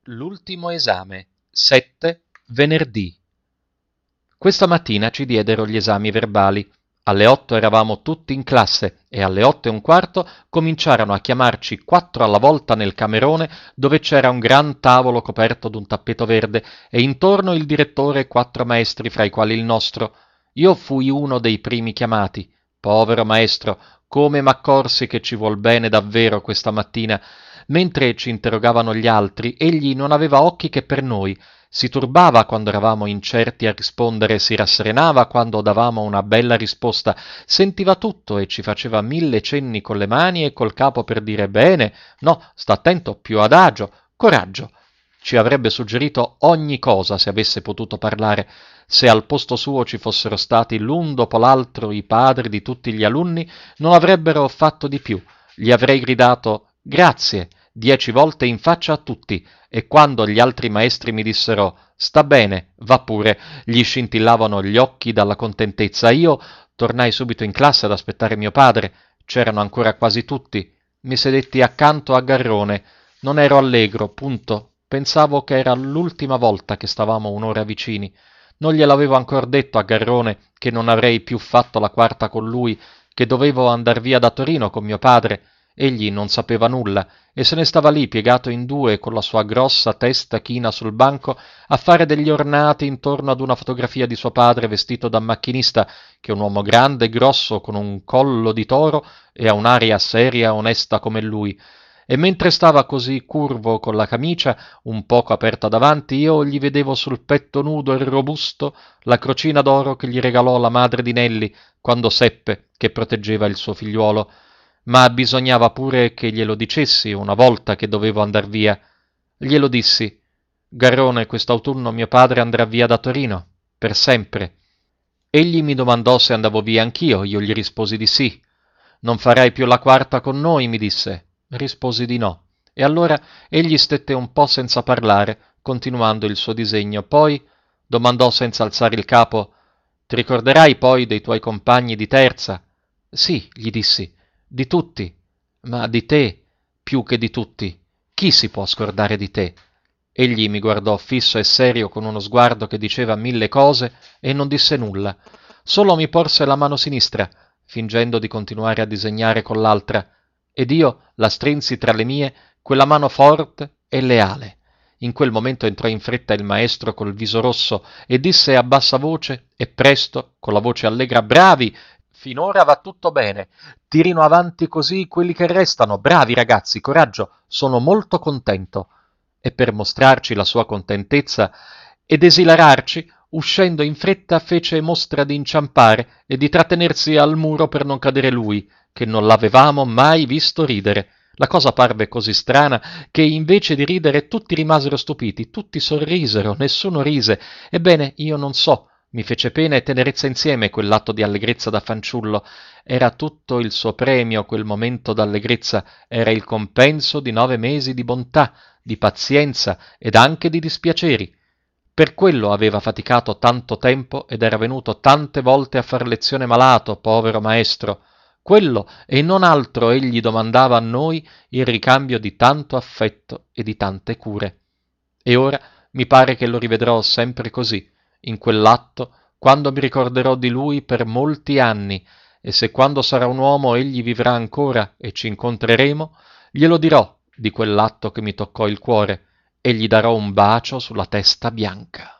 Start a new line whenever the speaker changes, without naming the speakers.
L'ultimo esame, 7 venerdì. Questa mattina ci diedero gli esami verbali. Alle 8 eravamo tutti in classe e alle 8:15 cominciarono a chiamarci 4 alla volta nel camerone dove c'era un gran tavolo coperto d'un tappeto verde e intorno il direttore e 4 maestri fra i quali il nostro. Io fui uno dei primi chiamati. Povero maestro, come m'accorsi che ci vuol bene davvero questa mattina. Mentre ci interrogavano gli altri, egli non aveva occhi che per noi. Si turbava quando eravamo incerti a rispondere, si rasserenava quando davamo una bella risposta, sentiva tutto e ci faceva 1000 cenni con le mani e col capo per dire bene, no, sta attento, più adagio, coraggio. Ci avrebbe suggerito ogni cosa se avesse potuto parlare. Se al posto suo ci fossero stati l'un dopo l'altro i padri di tutti gli alunni, non avrebbero fatto di più. Gli avrei gridato grazie 10 volte in faccia a tutti, e quando gli altri maestri mi dissero sta bene, va pure, gli scintillavano gli occhi dalla contentezza. Io tornai subito in classe ad aspettare mio padre. C'erano ancora quasi tutti. Mi sedetti accanto a Garrone. Non ero allegro, punto. Pensavo che era l'ultima volta che stavamo un'ora vicini. Non gliel'avevo ancor detto a Garrone che non avrei più fatto la quarta con lui, che dovevo andar via da Torino con mio padre. Egli non sapeva nulla e se ne stava lì piegato in due con la sua grossa testa china sul banco a fare degli ornati intorno ad una fotografia di suo padre vestito da macchinista, che è un uomo grande e grosso con un collo di toro e ha un'aria seria e onesta come lui. E mentre stava così curvo con la camicia un poco aperta davanti, io gli vedevo sul petto nudo e robusto la crocina d'oro che gli regalò la madre di Nelli quando seppe che proteggeva il suo figliuolo. Ma bisognava pure che glielo dicessi una volta che dovevo andar via. Glielo dissi. Garrone, quest'autunno mio padre andrà via da Torino, per sempre. Egli mi domandò se andavo via anch'io, io gli risposi di sì. Non farai più la quarta con noi, mi disse. Risposi di no. E allora egli stette un po' senza parlare, continuando il suo disegno. Poi domandò senza alzare il capo: ti ricorderai poi dei tuoi compagni di terza? Sì, gli dissi, di tutti, ma di te più che di tutti. Chi si può scordare di te? Egli mi guardò fisso e serio con uno sguardo che diceva 1000 cose e non disse nulla. Solo mi porse la mano sinistra, fingendo di continuare a disegnare con l'altra, ed io la strinsi tra le mie, quella mano forte e leale. In quel momento entrò in fretta il maestro col viso rosso e disse a bassa voce e presto, con la voce allegra: bravi! Finora va tutto bene. Tirino avanti così quelli che restano. Bravi ragazzi, coraggio, sono molto contento. E per mostrarci la sua contentezza ed esilararci, uscendo in fretta fece mostra di inciampare e di trattenersi al muro per non cadere lui, che non l'avevamo mai visto ridere. La cosa parve così strana che invece di ridere tutti rimasero stupiti, tutti sorrisero, nessuno rise. Ebbene, io non so, mi fece pena e tenerezza insieme quell'atto di allegrezza da fanciullo. Era tutto il suo premio quel momento d'allegrezza, era il compenso di 9 mesi di bontà, di pazienza ed anche di dispiaceri. Per quello aveva faticato tanto tempo ed era venuto tante volte a far lezione malato, povero maestro. Quello e non altro egli domandava a noi in ricambio di tanto affetto e di tante cure. E ora mi pare che lo rivedrò sempre così, in quell'atto, quando mi ricorderò di lui per molti anni, e se quando sarà un uomo egli vivrà ancora e ci incontreremo, glielo dirò di quell'atto che mi toccò il cuore e gli darò un bacio sulla testa bianca.